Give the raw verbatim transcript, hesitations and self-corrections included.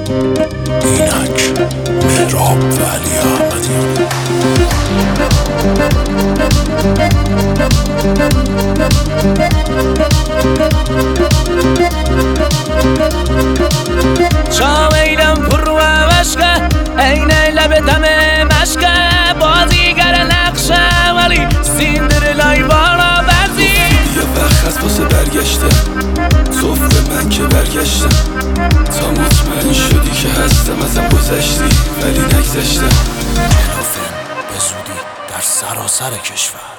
اینک مهراب و علی احمدیان. شاویلم پر و مشکه این لب دم مشکه بازیگر نقشه ولی سیندرلای بالا برزی یه وقت از پاس برگشته صف به من که برگشتم تا مطمئن شدی که هستم ازم گذشتی ولی نگذشتم. جنافن به زودی در سراسر کشور